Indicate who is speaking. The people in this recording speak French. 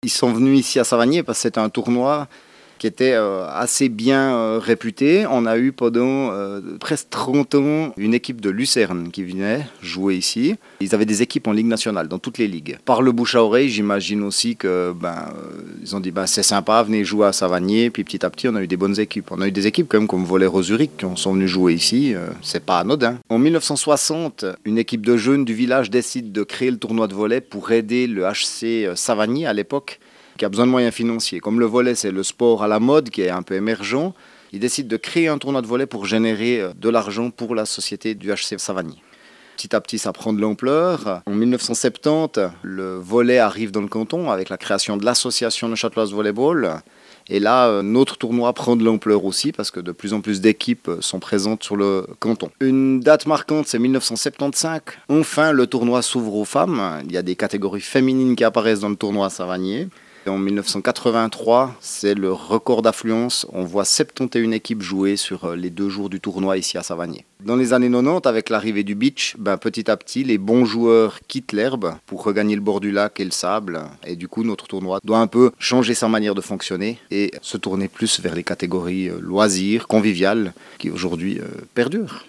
Speaker 1: Ils sont venus ici à Savagnier parce que c'était un tournoi qui était assez bien réputé. On a eu pendant presque 30 ans une équipe de Lucerne qui venait jouer ici. Ils avaient des équipes en Ligue nationale, dans toutes les ligues. Par le bouche à oreille, j'imagine aussi que ils ont dit c'est sympa, venez jouer à Savagnier. Puis petit à petit, on a eu des bonnes équipes. On a eu des équipes quand même comme Volley Zurich qui sont venus jouer ici. C'est pas anodin. En 1960, une équipe de jeunes du village décide de créer le tournoi de volley pour aider le HC Savagnier à l'époque, qui a besoin de moyens financiers. Comme le volley, c'est le sport à la mode qui est un peu émergent, ils décident de créer un tournoi de volley pour générer de l'argent pour la société du HC Savagnier. Petit à petit, ça prend de l'ampleur. En 1970, le volley arrive dans le canton avec la création de l'association Neuchâteloise Volleyball. Et là, notre tournoi prend de l'ampleur aussi parce que de plus en plus d'équipes sont présentes sur le canton. Une date marquante, c'est 1975. Enfin, le tournoi s'ouvre aux femmes. Il y a des catégories féminines qui apparaissent dans le tournoi à Savagnier. En 1983, c'est le record d'affluence. On voit 71 équipes jouer sur les 2 jours du tournoi ici à Savagnier. Dans les années 90, avec l'arrivée du beach, petit à petit, les bons joueurs quittent l'herbe pour regagner le bord du lac et le sable. Et du coup, notre tournoi doit un peu changer sa manière de fonctionner et se tourner plus vers les catégories loisirs, conviviales, qui aujourd'hui perdurent.